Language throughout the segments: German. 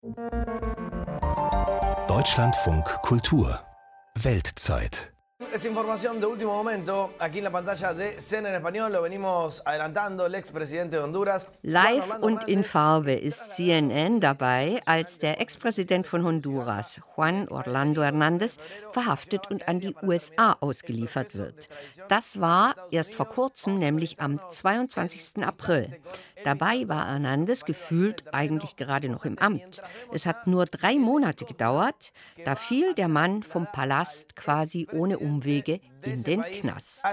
Deutschlandfunk Kultur Weltzeit. Es información de último momento. Aquí en la pantalla de CNN en español lo venimos adelantando. El expresidente de Honduras. Live und in Farbe ist CNN dabei, als der Ex-Präsident von Honduras, Juan Orlando Hernández, verhaftet und an die USA ausgeliefert wird. Das war erst vor kurzem, nämlich am 22. April. Dabei war Hernández gefühlt eigentlich gerade noch im Amt. Es hat nur 3 Monate gedauert, da fiel der Mann vom Palast quasi ohne Umwege in den Knast.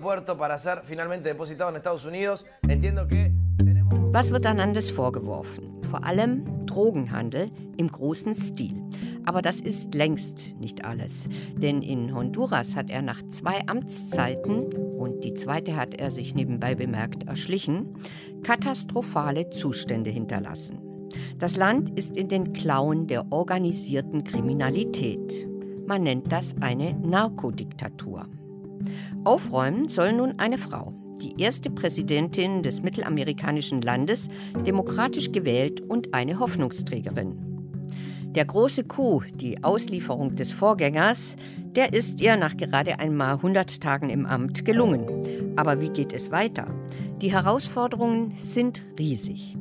Was wird Hernández vorgeworfen? Vor allem Drogenhandel im großen Stil. Aber das ist längst nicht alles. Denn in Honduras hat er nach 2 Amtszeiten, und die zweite hat er sich nebenbei bemerkt erschlichen, katastrophale Zustände hinterlassen. Das Land ist in den Klauen der organisierten Kriminalität. Man nennt das eine Narkodiktatur. Aufräumen soll nun eine Frau, die erste Präsidentin des mittelamerikanischen Landes, demokratisch gewählt und eine Hoffnungsträgerin. Der große Coup, die Auslieferung des Vorgängers, der ist ihr nach gerade einmal 100 Tagen im Amt gelungen. Aber wie geht es weiter? Die Herausforderungen sind riesig.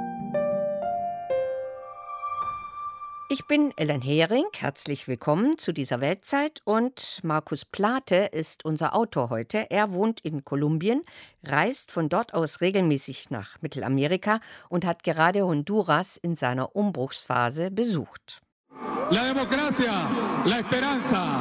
Ich bin Ellen Hering, herzlich willkommen zu dieser Weltzeit, und Markus Plate ist unser Autor heute. Er wohnt in Kolumbien, reist von dort aus regelmäßig nach Mittelamerika und hat gerade Honduras in seiner Umbruchsphase besucht. La democracia, la esperanza,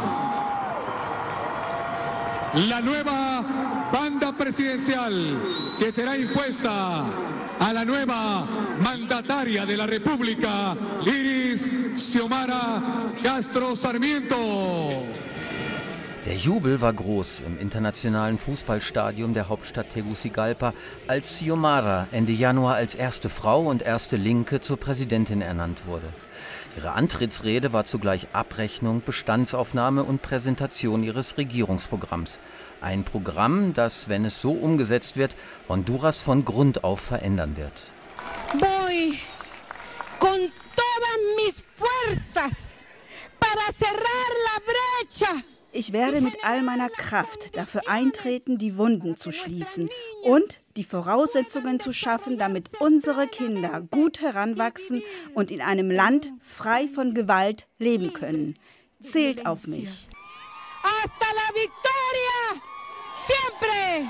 la nueva banda presidencial que será impuesta a la nueva mandataria de la República, Iris Xiomara Castro Sarmiento. Der Jubel war groß im internationalen Fußballstadion der Hauptstadt Tegucigalpa, als Xiomara Ende Januar als erste Frau und erste Linke zur Präsidentin ernannt wurde. Ihre Antrittsrede war zugleich Abrechnung, Bestandsaufnahme und Präsentation ihres Regierungsprogramms. Ein Programm, das, wenn es so umgesetzt wird, Honduras von Grund auf verändern wird. Voy con todas mis fuerzas para cerrar la brecha. Ich werde mit all meiner Kraft dafür eintreten, die Wunden zu schließen und die Voraussetzungen zu schaffen, damit unsere Kinder gut heranwachsen und in einem Land frei von Gewalt leben können. Zählt auf mich. Hasta la victoria! Siempre!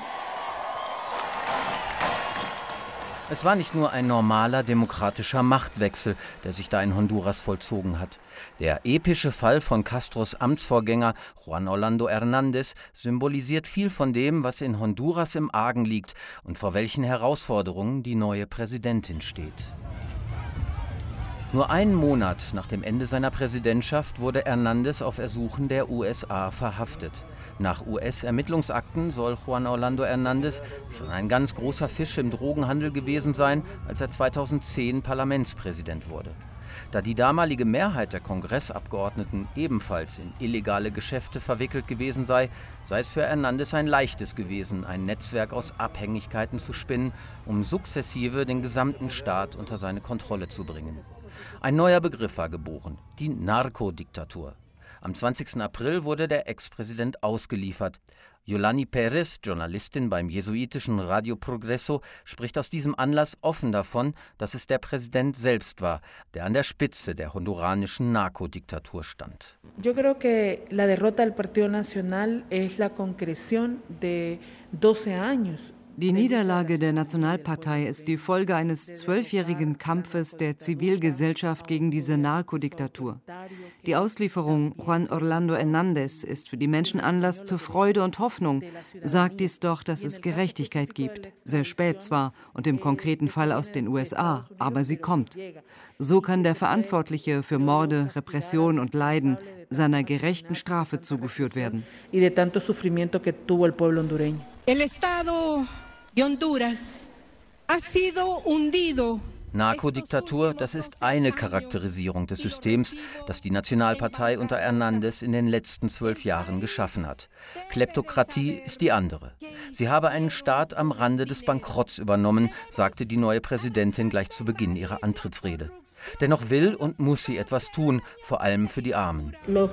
Es war nicht nur ein normaler demokratischer Machtwechsel, der sich da in Honduras vollzogen hat. Der epische Fall von Castros Amtsvorgänger Juan Orlando Hernández symbolisiert viel von dem, was in Honduras im Argen liegt und vor welchen Herausforderungen die neue Präsidentin steht. Nur einen Monat nach dem Ende seiner Präsidentschaft wurde Hernández auf Ersuchen der USA verhaftet. Nach US-Ermittlungsakten soll Juan Orlando Hernández schon ein ganz großer Fisch im Drogenhandel gewesen sein, als er 2010 Parlamentspräsident wurde. Da die damalige Mehrheit der Kongressabgeordneten ebenfalls in illegale Geschäfte verwickelt gewesen sei, sei es für Hernández ein leichtes gewesen, ein Netzwerk aus Abhängigkeiten zu spinnen, um sukzessive den gesamten Staat unter seine Kontrolle zu bringen. Ein neuer Begriff war geboren, die Narkodiktatur. Am 20. April wurde der Ex-Präsident ausgeliefert. Yolani Perez, Journalistin beim jesuitischen Radio Progreso, spricht aus diesem Anlass offen davon, dass es der Präsident selbst war, der an der Spitze der honduranischen Narkodiktatur stand. Yo creo que la derrota del Partido Nacional es la concreción de 12 años. Die Niederlage der Nationalpartei ist die Folge eines 12-jährigen Kampfes der Zivilgesellschaft gegen diese Narkodiktatur. Die Auslieferung Juan Orlando Hernández ist für die Menschen Anlass zur Freude und Hoffnung. Sagt dies doch, dass es Gerechtigkeit gibt. Sehr spät zwar und im konkreten Fall aus den USA, aber sie kommt. So kann der Verantwortliche für Morde, Repression und Leiden seiner gerechten Strafe zugeführt werden. El Estado de Honduras ha sido hundido. Narkodiktatur, das ist eine Charakterisierung des Systems, das die Nationalpartei unter Hernández in den letzten 12 Jahren geschaffen hat. Kleptokratie ist die andere. Sie habe einen Staat am Rande des Bankrotts übernommen, sagte die neue Präsidentin gleich zu Beginn ihrer Antrittsrede. Dennoch will und muss sie etwas tun, vor allem für die Armen.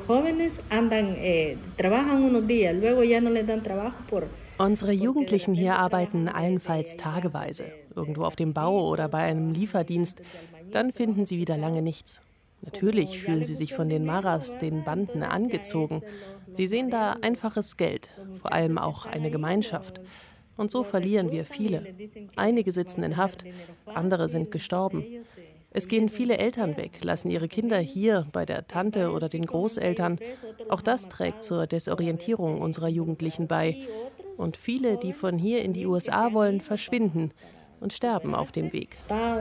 Unsere Jugendlichen hier arbeiten allenfalls tageweise, irgendwo auf dem Bau oder bei einem Lieferdienst. Dann finden sie wieder lange nichts. Natürlich fühlen sie sich von den Maras, den Banden, angezogen. Sie sehen da einfaches Geld, vor allem auch eine Gemeinschaft. Und so verlieren wir viele. Einige sitzen in Haft, andere sind gestorben. Es gehen viele Eltern weg, lassen ihre Kinder hier bei der Tante oder den Großeltern. Auch das trägt zur Desorientierung unserer Jugendlichen bei. Und viele, die von hier in die USA wollen, verschwinden und sterben auf dem Weg.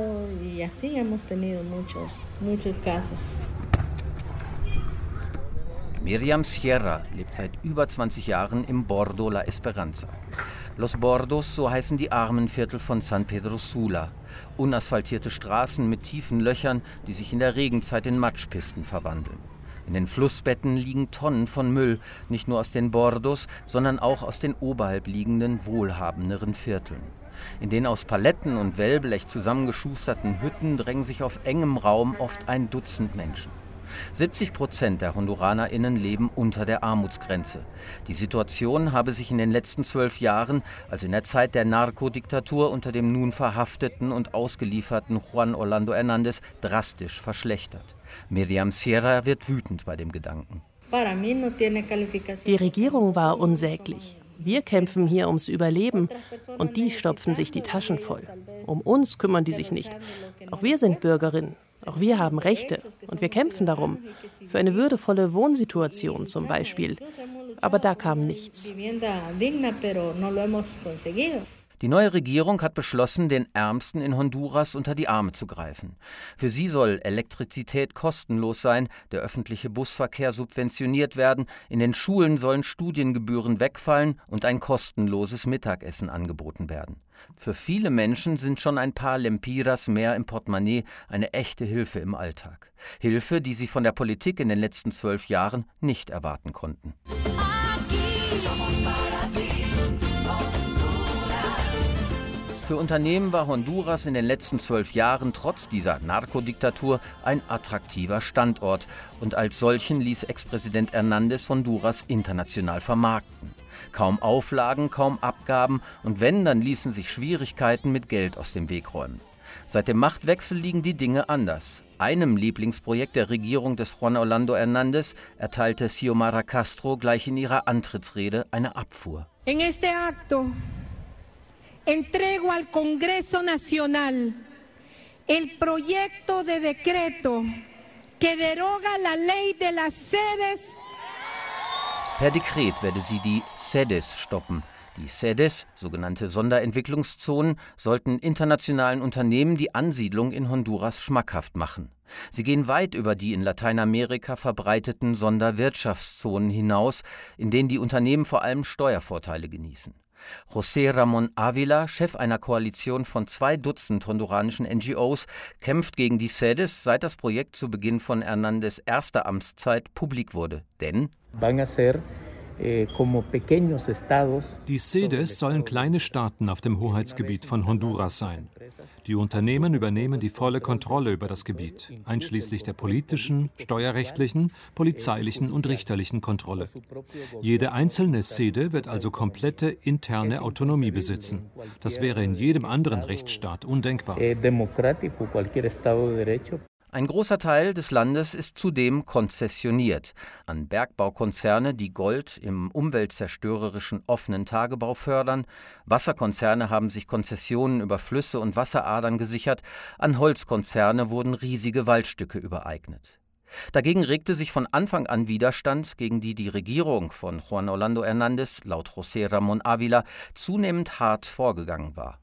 Miriam Sierra lebt seit über 20 Jahren im Bordo La Esperanza. Los Bordos, so heißen die Armenviertel von San Pedro Sula. Unasphaltierte Straßen mit tiefen Löchern, die sich in der Regenzeit in Matschpisten verwandeln. In den Flussbetten liegen Tonnen von Müll, nicht nur aus den Bordos, sondern auch aus den oberhalb liegenden, wohlhabenderen Vierteln. In den aus Paletten und Wellblech zusammengeschusterten Hütten drängen sich auf engem Raum oft ein Dutzend Menschen. 70% der HonduranerInnen leben unter der Armutsgrenze. Die Situation habe sich in den letzten 12 Jahren, also in der Zeit der Narkodiktatur unter dem nun verhafteten und ausgelieferten Juan Orlando Hernández, drastisch verschlechtert. Miriam Sierra wird wütend bei dem Gedanken. Die Regierung war unsäglich. Wir kämpfen hier ums Überleben und die stopfen sich die Taschen voll. Um uns kümmern die sich nicht. Auch wir sind Bürgerinnen. Auch wir haben Rechte und wir kämpfen darum. Für eine würdevolle Wohnsituation zum Beispiel. Aber da kam nichts. Die neue Regierung hat beschlossen, den Ärmsten in Honduras unter die Arme zu greifen. Für sie soll Elektrizität kostenlos sein, der öffentliche Busverkehr subventioniert werden, in den Schulen sollen Studiengebühren wegfallen und ein kostenloses Mittagessen angeboten werden. Für viele Menschen sind schon ein paar Lempiras mehr im Portemonnaie eine echte Hilfe im Alltag. Hilfe, die sie von der Politik in den letzten 12 Jahren nicht erwarten konnten. Für Unternehmen war Honduras in den letzten 12 Jahren trotz dieser Narkodiktatur ein attraktiver Standort. Und als solchen ließ Ex-Präsident Hernández Honduras international vermarkten. Kaum Auflagen, kaum Abgaben und wenn, dann ließen sich Schwierigkeiten mit Geld aus dem Weg räumen. Seit dem Machtwechsel liegen die Dinge anders. Einem Lieblingsprojekt der Regierung des Juan Orlando Hernández erteilte Xiomara Castro gleich in ihrer Antrittsrede eine Abfuhr. En este acto entrego al Congreso Nacional el proyecto de decreto que deroga la ley de las sedes. Per Dekret werde sie die SEDES stoppen. Die SEDES, sogenannte Sonderentwicklungszonen, sollten internationalen Unternehmen die Ansiedlung in Honduras schmackhaft machen. Sie gehen weit über die in Lateinamerika verbreiteten Sonderwirtschaftszonen hinaus, in denen die Unternehmen vor allem Steuervorteile genießen. José Ramón Ávila, Chef einer Koalition von 2 Dutzend honduranischen NGOs, kämpft gegen die SEDES, seit das Projekt zu Beginn von Hernández' erster Amtszeit publik wurde. Denn die SEDES sollen kleine Staaten auf dem Hoheitsgebiet von Honduras sein. Die Unternehmen übernehmen die volle Kontrolle über das Gebiet, einschließlich der politischen, steuerrechtlichen, polizeilichen und richterlichen Kontrolle. Jede einzelne SEDE wird also komplette interne Autonomie besitzen. Das wäre in jedem anderen Rechtsstaat undenkbar. Ein großer Teil des Landes ist zudem konzessioniert an Bergbaukonzerne, die Gold im umweltzerstörerischen offenen Tagebau fördern. Wasserkonzerne haben sich Konzessionen über Flüsse und Wasseradern gesichert. An Holzkonzerne wurden riesige Waldstücke übereignet. Dagegen regte sich von Anfang an Widerstand, gegen die Regierung von Juan Orlando Hernández, laut José Ramón Ávila, zunehmend hart vorgegangen war.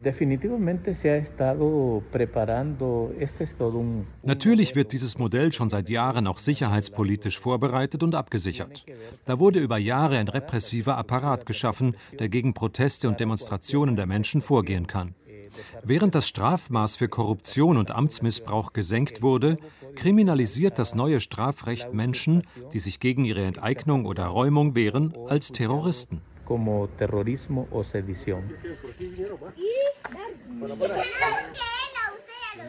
Natürlich wird dieses Modell schon seit Jahren auch sicherheitspolitisch vorbereitet und abgesichert. Da wurde über Jahre ein repressiver Apparat geschaffen, der gegen Proteste und Demonstrationen der Menschen vorgehen kann. Während das Strafmaß für Korruption und Amtsmissbrauch gesenkt wurde, kriminalisiert das neue Strafrecht Menschen, die sich gegen ihre Enteignung oder Räumung wehren, als Terroristen.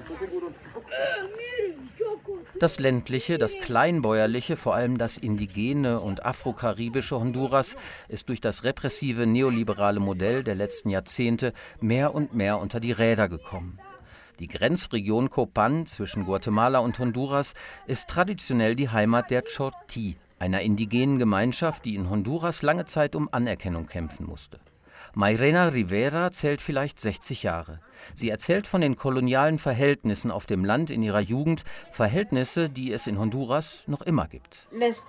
Das ländliche, das kleinbäuerliche, vor allem das indigene und afrokaribische Honduras ist durch das repressive neoliberale Modell der letzten Jahrzehnte mehr und mehr unter die Räder gekommen. Die Grenzregion Copan zwischen Guatemala und Honduras ist traditionell die Heimat der Chortí, einer indigenen Gemeinschaft, die in Honduras lange Zeit um Anerkennung kämpfen musste. Mayrena Rivera zählt vielleicht 60 Jahre. Sie erzählt von den kolonialen Verhältnissen auf dem Land in ihrer Jugend, Verhältnisse, die es in Honduras noch immer gibt.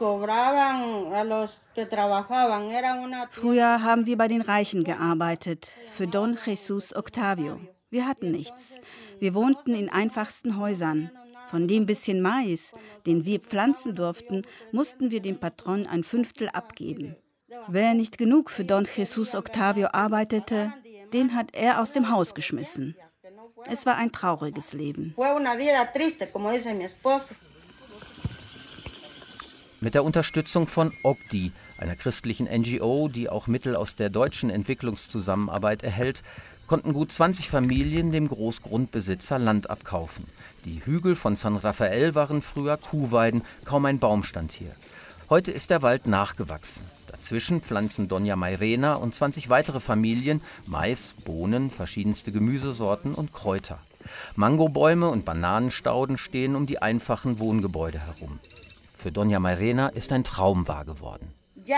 Früher haben wir bei den Reichen gearbeitet, für Don Jesus Octavio. Wir hatten nichts. Wir wohnten in einfachsten Häusern. Von dem bisschen Mais, den wir pflanzen durften, mussten wir dem Patron ein Fünftel abgeben. Wer nicht genug für Don Jesus Octavio arbeitete, den hat er aus dem Haus geschmissen. Es war ein trauriges Leben. Mit der Unterstützung von OCDI, einer christlichen NGO, die auch Mittel aus der deutschen Entwicklungszusammenarbeit erhält, konnten gut 20 Familien dem Großgrundbesitzer Land abkaufen. Die Hügel von San Rafael waren früher Kuhweiden, kaum ein Baum stand hier. Heute ist der Wald nachgewachsen. Dazwischen pflanzen Doña Mayrena und 20 weitere Familien Mais, Bohnen, verschiedenste Gemüsesorten und Kräuter. Mangobäume und Bananenstauden stehen um die einfachen Wohngebäude herum. Für Doña Mayrena ist ein Traum wahr geworden.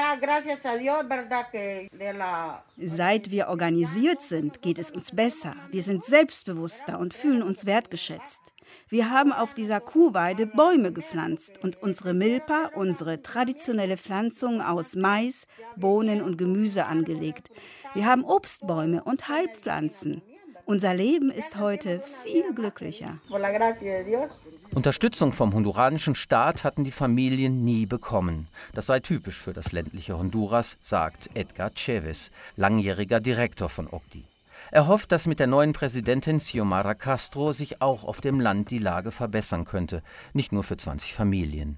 Seit wir organisiert sind, geht es uns besser. Wir sind selbstbewusster und fühlen uns wertgeschätzt. Wir haben auf dieser Kuhweide Bäume gepflanzt und unsere Milpa, unsere traditionelle Pflanzung aus Mais, Bohnen und Gemüse angelegt. Wir haben Obstbäume und Heilpflanzen. Unser Leben ist heute viel glücklicher. Unterstützung vom honduranischen Staat hatten die Familien nie bekommen. Das sei typisch für das ländliche Honduras, sagt Edgar Chavez, langjähriger Direktor von OCDI. Er hofft, dass mit der neuen Präsidentin Xiomara Castro sich auch auf dem Land die Lage verbessern könnte, nicht nur für 20 Familien.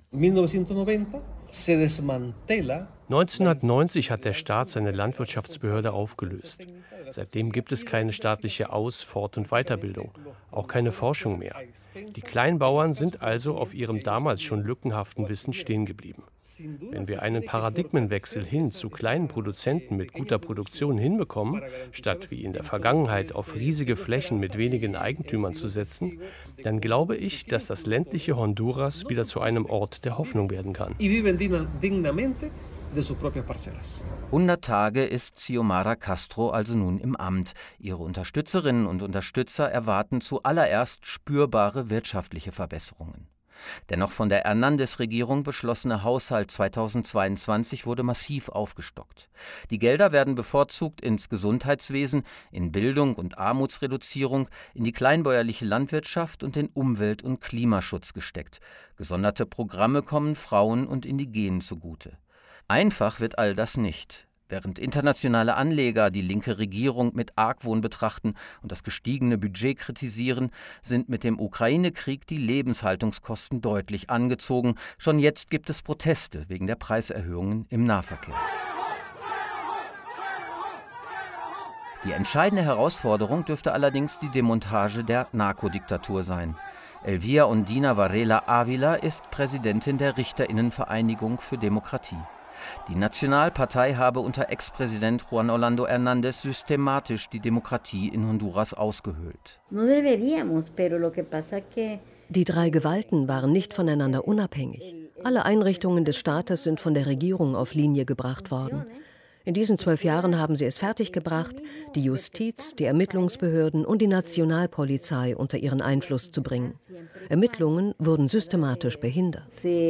1990 hat der Staat seine Landwirtschaftsbehörde aufgelöst. Seitdem gibt es keine staatliche Aus-, Fort- und Weiterbildung, auch keine Forschung mehr. Die Kleinbauern sind also auf ihrem damals schon lückenhaften Wissen stehen geblieben. Wenn wir einen Paradigmenwechsel hin zu kleinen Produzenten mit guter Produktion hinbekommen, statt wie in der Vergangenheit auf riesige Flächen mit wenigen Eigentümern zu setzen, dann glaube ich, dass das ländliche Honduras wieder zu einem Ort der Hoffnung werden kann. 100 Tage ist Xiomara Castro also nun im Amt. Ihre Unterstützerinnen und Unterstützer erwarten zuallererst spürbare wirtschaftliche Verbesserungen. Der noch von der Hernández-Regierung beschlossene Haushalt 2022 wurde massiv aufgestockt. Die Gelder werden bevorzugt ins Gesundheitswesen, in Bildung und Armutsreduzierung, in die kleinbäuerliche Landwirtschaft und den Umwelt- und Klimaschutz gesteckt. Gesonderte Programme kommen Frauen und Indigenen zugute. Einfach wird all das nicht. Während internationale Anleger die linke Regierung mit Argwohn betrachten und das gestiegene Budget kritisieren, sind mit dem Ukraine-Krieg die Lebenshaltungskosten deutlich angezogen. Schon jetzt gibt es Proteste wegen der Preiserhöhungen im Nahverkehr. Die entscheidende Herausforderung dürfte allerdings die Demontage der Narkodiktatur sein. Elvira Undina Varela Ávila ist Präsidentin der Richterinnenvereinigung für Demokratie. Die Nationalpartei habe unter Ex-Präsident Juan Orlando Hernández systematisch die Demokratie in Honduras ausgehöhlt. Die drei Gewalten waren nicht voneinander unabhängig. Alle Einrichtungen des Staates sind von der Regierung auf Linie gebracht worden. In diesen 12 Jahren haben sie es fertiggebracht, die Justiz, die Ermittlungsbehörden und die Nationalpolizei unter ihren Einfluss zu bringen. Ermittlungen wurden systematisch behindert.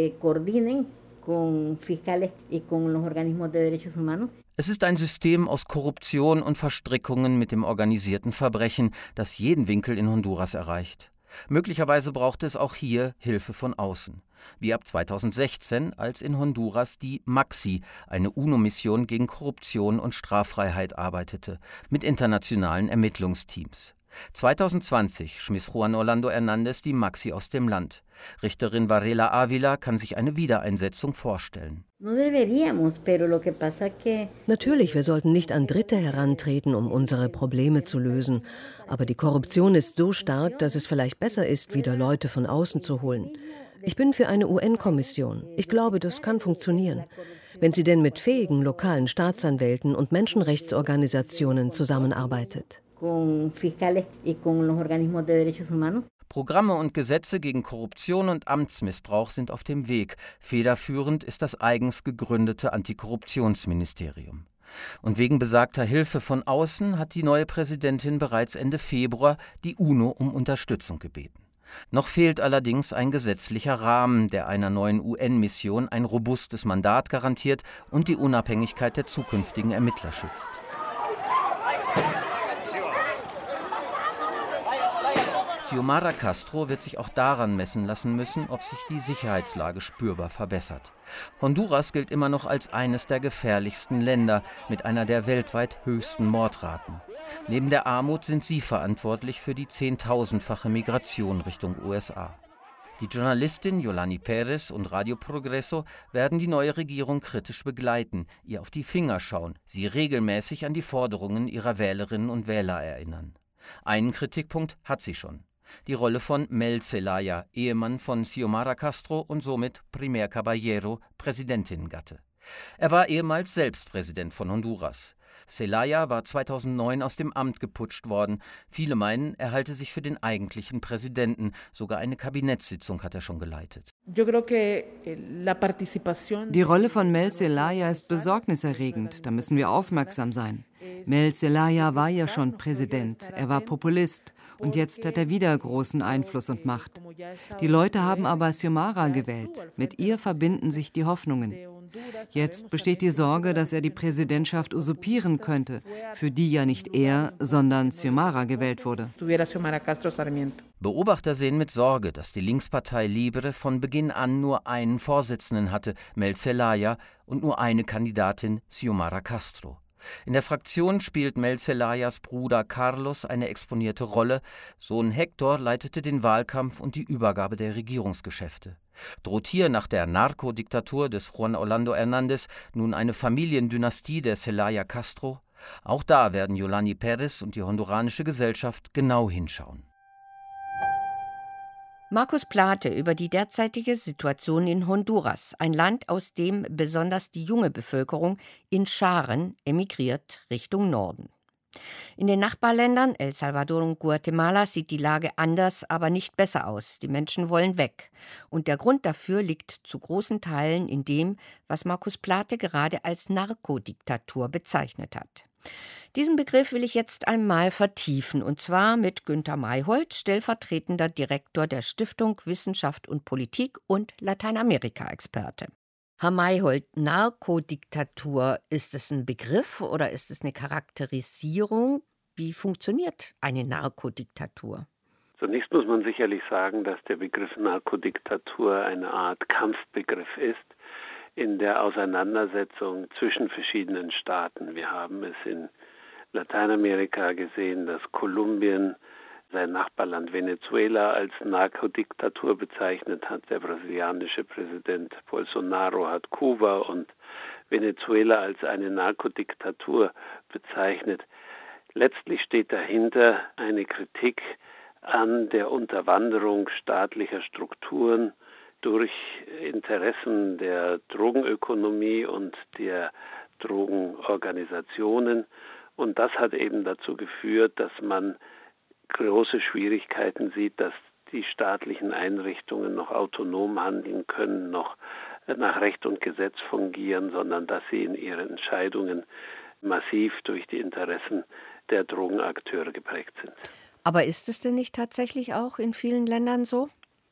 Es ist ein System aus Korruption und Verstrickungen mit dem organisierten Verbrechen, das jeden Winkel in Honduras erreicht. Möglicherweise braucht es auch hier Hilfe von außen. Wie ab 2016, als in Honduras die MAXI, eine UNO-Mission gegen Korruption und Straffreiheit, arbeitete, mit internationalen Ermittlungsteams. 2020 schmiss Juan Orlando Hernández die Maxi aus dem Land. Richterin Varela Ávila kann sich eine Wiedereinsetzung vorstellen. Natürlich, wir sollten nicht an Dritte herantreten, um unsere Probleme zu lösen. Aber die Korruption ist so stark, dass es vielleicht besser ist, wieder Leute von außen zu holen. Ich bin für eine UN-Kommission. Ich glaube, das kann funktionieren. Wenn sie denn mit fähigen lokalen Staatsanwälten und Menschenrechtsorganisationen zusammenarbeitet. Programme und Gesetze gegen Korruption und Amtsmissbrauch sind auf dem Weg. Federführend ist das eigens gegründete Antikorruptionsministerium. Und wegen besagter Hilfe von außen hat die neue Präsidentin bereits Ende Februar die UNO um Unterstützung gebeten. Noch fehlt allerdings ein gesetzlicher Rahmen, der einer neuen UN-Mission ein robustes Mandat garantiert und die Unabhängigkeit der zukünftigen Ermittler schützt. Xiomara Castro wird sich auch daran messen lassen müssen, ob sich die Sicherheitslage spürbar verbessert. Honduras gilt immer noch als eines der gefährlichsten Länder mit einer der weltweit höchsten Mordraten. Neben der Armut sind sie verantwortlich für die 10.000-fache Migration Richtung USA. Die Journalistin Yolani Perez und Radio Progreso werden die neue Regierung kritisch begleiten, ihr auf die Finger schauen, sie regelmäßig an die Forderungen ihrer Wählerinnen und Wähler erinnern. Einen Kritikpunkt hat sie schon. Die Rolle von Mel Zelaya, Ehemann von Xiomara Castro und somit Primer Caballero, Präsidentinnengatte. Er war ehemals selbst Präsident von Honduras. Zelaya war 2009 aus dem Amt geputscht worden. Viele meinen, er halte sich für den eigentlichen Präsidenten. Sogar eine Kabinettssitzung hat er schon geleitet. Die Rolle von Mel Zelaya ist besorgniserregend. Da müssen wir aufmerksam sein. Mel Zelaya war ja schon Präsident. Er war Populist. Und jetzt hat er wieder großen Einfluss und Macht. Die Leute haben aber Xiomara gewählt. Mit ihr verbinden sich die Hoffnungen. Jetzt besteht die Sorge, dass er die Präsidentschaft usurpieren könnte, für die ja nicht er, sondern Xiomara gewählt wurde. Beobachter sehen mit Sorge, dass die Linkspartei Libre von Beginn an nur einen Vorsitzenden hatte, Mel Zelaya, und nur eine Kandidatin, Xiomara Castro. In der Fraktion spielt Mel Zelayas Bruder Carlos eine exponierte Rolle. Sohn Hector leitete den Wahlkampf und die Übergabe der Regierungsgeschäfte. Droht hier nach der Narkodiktatur des Juan Orlando Hernández nun eine Familiendynastie der Zelaya Castro? Auch da werden Yolani Perez und die honduranische Gesellschaft genau hinschauen. Markus Plate über die derzeitige Situation in Honduras, ein Land, aus dem besonders die junge Bevölkerung in Scharen emigriert Richtung Norden. In den Nachbarländern El Salvador und Guatemala sieht die Lage anders, aber nicht besser aus. Die Menschen wollen weg. Und der Grund dafür liegt zu großen Teilen in dem, was Markus Plate gerade als Narkodiktatur bezeichnet hat. Diesen Begriff will ich jetzt einmal vertiefen, und zwar mit Günter Mayholt, stellvertretender Direktor der Stiftung Wissenschaft und Politik und Lateinamerika-Experte. Herr Mayholt, Narkodiktatur, ist es ein Begriff oder ist es eine Charakterisierung? Wie funktioniert eine Narkodiktatur? Zunächst muss man sicherlich sagen, dass der Begriff Narkodiktatur eine Art Kampfbegriff ist in der Auseinandersetzung zwischen verschiedenen Staaten. Wir haben es in Lateinamerika gesehen, dass Kolumbien sein Nachbarland Venezuela als Narkodiktatur bezeichnet hat. Der brasilianische Präsident Bolsonaro hat Kuba und Venezuela als eine Narkodiktatur bezeichnet. Letztlich steht dahinter eine Kritik an der Unterwanderung staatlicher Strukturen durch Interessen der Drogenökonomie und der Drogenorganisationen. Und das hat eben dazu geführt, dass man große Schwierigkeiten sieht, dass die staatlichen Einrichtungen noch autonom handeln können, noch nach Recht und Gesetz fungieren, sondern dass sie in ihren Entscheidungen massiv durch die Interessen der Drogenakteure geprägt sind. Aber ist es denn nicht tatsächlich auch in vielen Ländern so?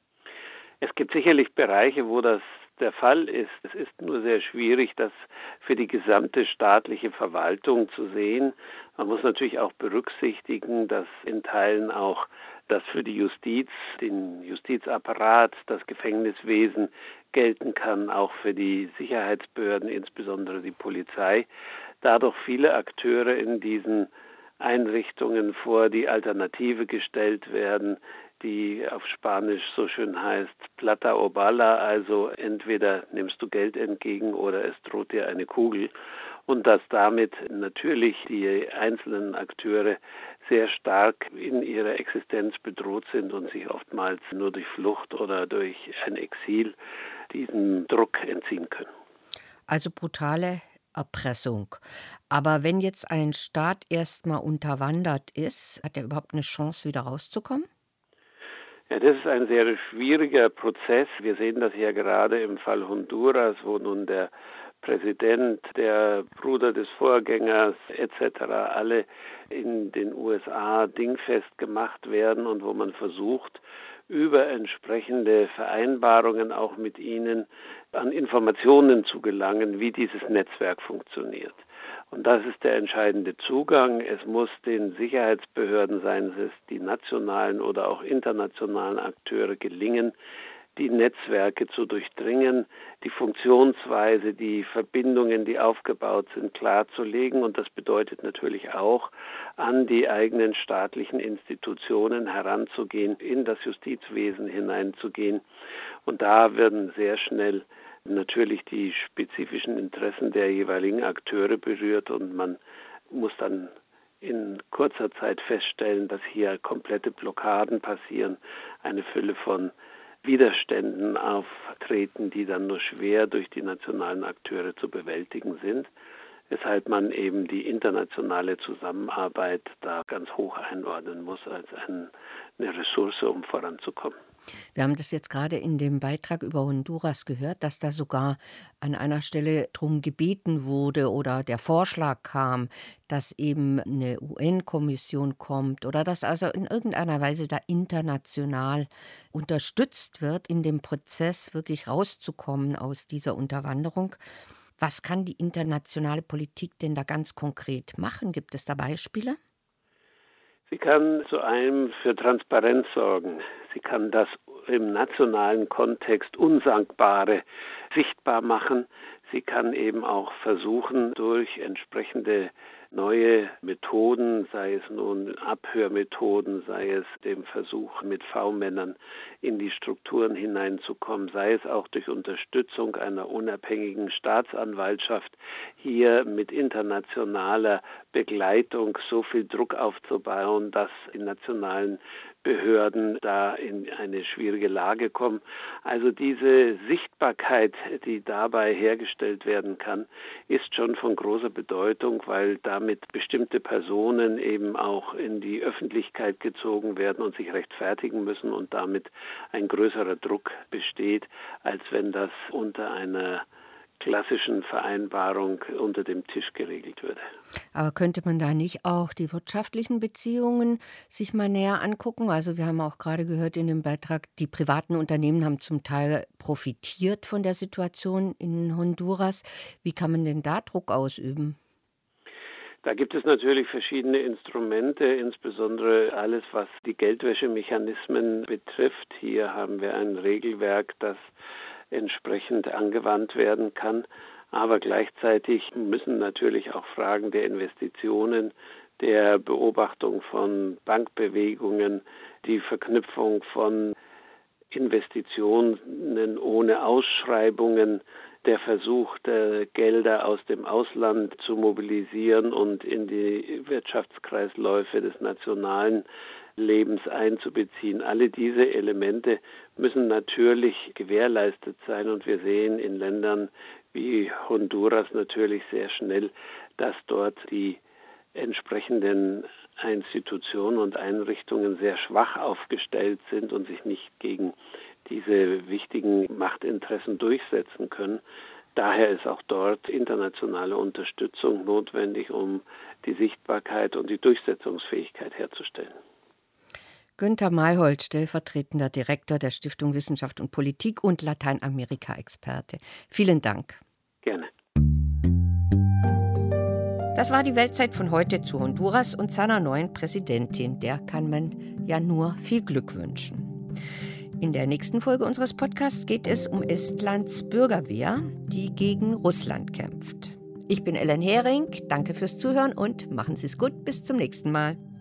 Es gibt sicherlich Bereiche, wo das der Fall ist. Es ist nur sehr schwierig, das für die gesamte staatliche Verwaltung zu sehen. Man muss natürlich auch berücksichtigen, dass in Teilen auch das für die Justiz, den Justizapparat, das Gefängniswesen gelten kann, auch für die Sicherheitsbehörden, insbesondere die Polizei. Da doch viele Akteure in diesen Einrichtungen vor die Alternative gestellt werden, die auf Spanisch so schön heißt Plata o Bala, also entweder nimmst du Geld entgegen oder es droht dir eine Kugel. Und dass damit natürlich die einzelnen Akteure sehr stark in ihrer Existenz bedroht sind und sich oftmals nur durch Flucht oder durch ein Exil diesem Druck entziehen können. Also brutale Erpressung. Aber wenn jetzt ein Staat erstmal unterwandert ist, hat er überhaupt eine Chance, wieder rauszukommen? Ja, das ist ein sehr schwieriger Prozess. Wir sehen das ja gerade im Fall Honduras, wo nun der Präsident, der Bruder des Vorgängers etc. alle in den USA dingfest gemacht werden und wo man versucht, über entsprechende Vereinbarungen auch mit ihnen an Informationen zu gelangen, wie dieses Netzwerk funktioniert. Und das ist der entscheidende Zugang. Es muss den Sicherheitsbehörden, seien es die nationalen oder auch internationalen Akteure, gelingen, die Netzwerke zu durchdringen, die Funktionsweise, die Verbindungen, die aufgebaut sind, klarzulegen. Und das bedeutet natürlich auch, an die eigenen staatlichen Institutionen heranzugehen, in das Justizwesen hineinzugehen. Und da werden sehr schnell natürlich die spezifischen Interessen der jeweiligen Akteure berührt und man muss dann in kurzer Zeit feststellen, dass hier komplette Blockaden passieren, eine Fülle von Widerständen auftreten, die dann nur schwer durch die nationalen Akteure zu bewältigen sind, weshalb man eben die internationale Zusammenarbeit da ganz hoch einordnen muss als eine Ressource, um voranzukommen. Wir haben das jetzt gerade in dem Beitrag über Honduras gehört, dass da sogar an einer Stelle drum gebeten wurde oder der Vorschlag kam, dass eben eine UN-Kommission kommt oder dass also in irgendeiner Weise da international unterstützt wird, in dem Prozess wirklich rauszukommen aus dieser Unterwanderung. Was kann die internationale Politik denn da ganz konkret machen? Gibt es da Beispiele? Sie kann zu einem für Transparenz sorgen. Sie kann das im nationalen Kontext Unsagbare sichtbar machen. Sie kann eben auch versuchen, durch entsprechende neue Methoden, sei es nun Abhörmethoden, sei es dem Versuch, mit V-Männern in die Strukturen hineinzukommen, sei es auch durch Unterstützung einer unabhängigen Staatsanwaltschaft, hier mit internationaler Begleitung so viel Druck aufzubauen, dass die nationalen Behörden da in eine schwierige Lage kommen. Also diese Sichtbarkeit, die dabei hergestellt werden kann, ist schon von großer Bedeutung, weil damit bestimmte Personen eben auch in die Öffentlichkeit gezogen werden und sich rechtfertigen müssen und damit ein größerer Druck besteht, als wenn das unter einer klassischen Vereinbarung unter dem Tisch geregelt würde. Aber könnte man da nicht auch die wirtschaftlichen Beziehungen sich mal näher angucken? Also wir haben auch gerade gehört in dem Beitrag, die privaten Unternehmen haben zum Teil profitiert von der Situation in Honduras. Wie kann man denn da Druck ausüben? Da gibt es natürlich verschiedene Instrumente, insbesondere alles, was die Geldwäschemechanismen betrifft. Hier haben wir ein Regelwerk, das entsprechend angewandt werden kann. Aber gleichzeitig müssen natürlich auch Fragen der Investitionen, der Beobachtung von Bankbewegungen, die Verknüpfung von Investitionen ohne Ausschreibungen, der Versuch, Gelder aus dem Ausland zu mobilisieren und in die Wirtschaftskreisläufe des nationalen Lebens einzubeziehen. Alle diese Elemente müssen natürlich gewährleistet sein und wir sehen in Ländern wie Honduras natürlich sehr schnell, dass dort die entsprechenden Institutionen und Einrichtungen sehr schwach aufgestellt sind und sich nicht gegen diese wichtigen Machtinteressen durchsetzen können. Daher ist auch dort internationale Unterstützung notwendig, um die Sichtbarkeit und die Durchsetzungsfähigkeit herzustellen. Günter Mayhold, stellvertretender Direktor der Stiftung Wissenschaft und Politik und Lateinamerika-Experte. Vielen Dank. Gerne. Das war die Weltzeit von heute zu Honduras und seiner neuen Präsidentin. Der kann man ja nur viel Glück wünschen. In der nächsten Folge unseres Podcasts geht es um Estlands Bürgerwehr, die gegen Russland kämpft. Ich bin Ellen Hering, danke fürs Zuhören und machen Sie es gut, bis zum nächsten Mal.